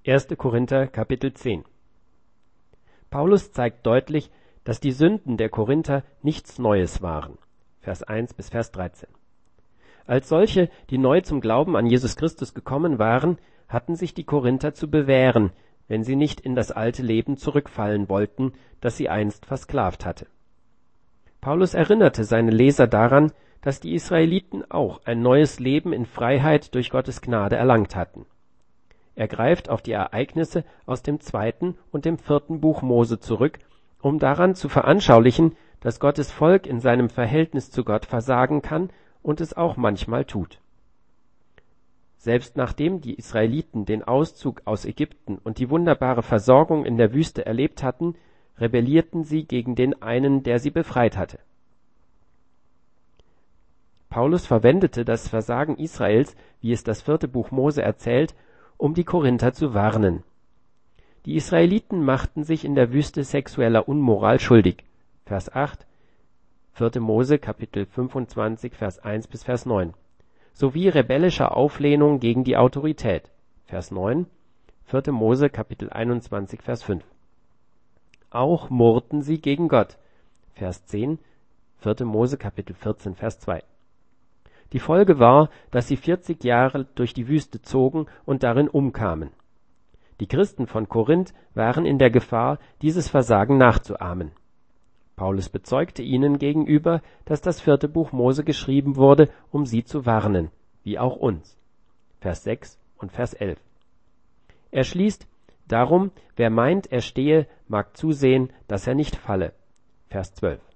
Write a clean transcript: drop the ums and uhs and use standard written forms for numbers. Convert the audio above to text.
1. Korinther Kapitel 10. Paulus zeigt deutlich, dass die Sünden der Korinther nichts Neues waren. Vers 1 bis Vers 13. Als solche, die neu zum Glauben an Jesus Christus gekommen waren, hatten sich die Korinther zu bewähren, wenn sie nicht in das alte Leben zurückfallen wollten, das sie einst versklavt hatte. Paulus erinnerte seine Leser daran, dass die Israeliten auch ein neues Leben in Freiheit durch Gottes Gnade erlangt hatten. Er greift auf die Ereignisse aus dem 2. und dem 4. Buch Mose zurück, um daran zu veranschaulichen, dass Gottes Volk in seinem Verhältnis zu Gott versagen kann und es auch manchmal tut. Selbst nachdem die Israeliten den Auszug aus Ägypten und die wunderbare Versorgung in der Wüste erlebt hatten, rebellierten sie gegen den einen, der sie befreit hatte. Paulus verwendete das Versagen Israels, wie es das 4. Buch Mose erzählt, um die Korinther zu warnen. Die Israeliten machten sich in der Wüste sexueller Unmoral schuldig. Vers 8, 4. Mose, Kapitel 25, Vers 1 bis Vers 9. Sowie rebellischer Auflehnung gegen die Autorität. Vers 9, 4. Mose, Kapitel 21, Vers 5. Auch murrten sie gegen Gott. Vers 10, 4. Mose, Kapitel 14, Vers 2. Die Folge war, dass sie 40 Jahre durch die Wüste zogen und darin umkamen. Die Christen von Korinth waren in der Gefahr, dieses Versagen nachzuahmen. Paulus bezeugte ihnen gegenüber, dass das 4. Buch Mose geschrieben wurde, um sie zu warnen, wie auch uns. Vers 6 und Vers 11. Er schließt: Darum, wer meint, er stehe, mag zusehen, dass er nicht falle. Vers 12.